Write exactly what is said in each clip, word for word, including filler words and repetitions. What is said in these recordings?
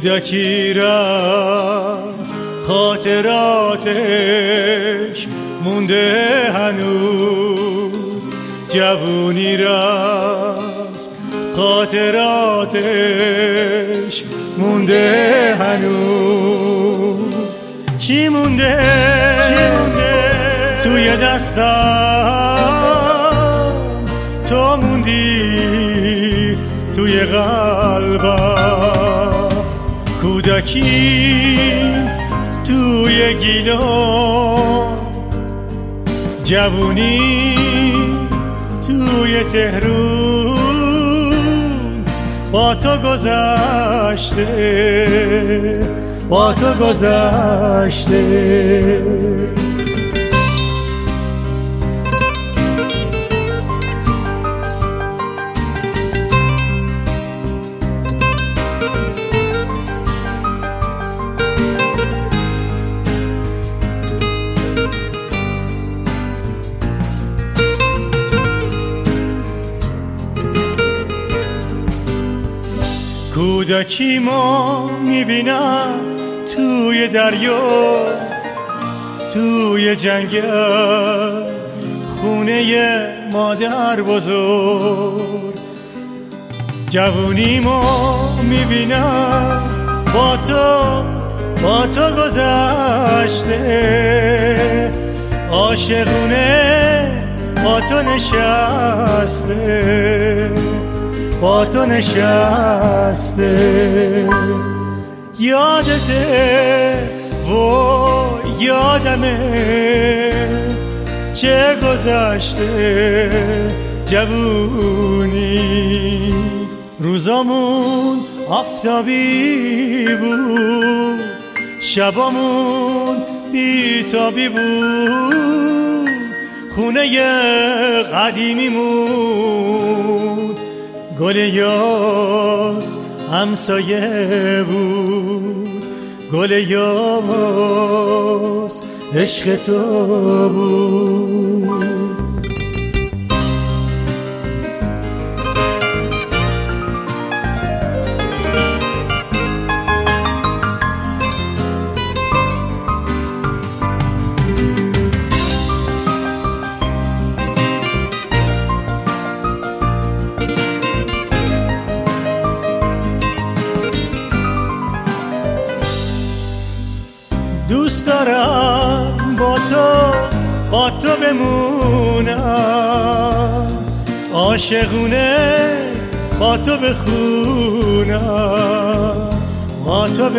کودکی رفت خاطراتش مونده هنوز، جوونی رفت خاطراتش مونده هنوز. چی مونده, چی مونده توی دستم، تو موندی توی قلبم. کودکی توی گیلان، جوونی توی تهرون، با تو گذشته، با تو گذشته. کودکی ما میبینم توی دریا، توی جنگل، خونه مادر بزرگ. جوونی ما میبینم با تو، با تو گذشته، عاشقونه با تو نشسته، با تو نشسته. یادته و یادمه چه گذشته جوونی. روزامون آفتابی بود، شبامون بیتابی بود، خونه قدیمیمون گل یاس همسایه بود، گل یاس عشق تو بود. دوست دارم با تو، با تو بمونم، عاشقونه با تو بخونم، با تو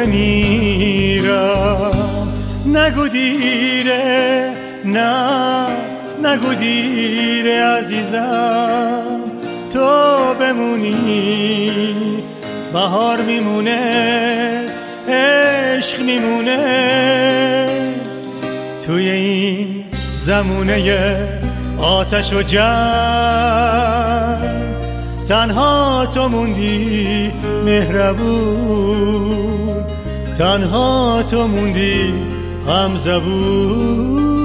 بمیرم. نگو دیره، نه نگو دیره عزیزم، تو بمونی بهار میمونه، عشق میمونه توی این زمونه آتش و جنگ. تنها تو موندی مهربون، تنها تو موندی همزبون.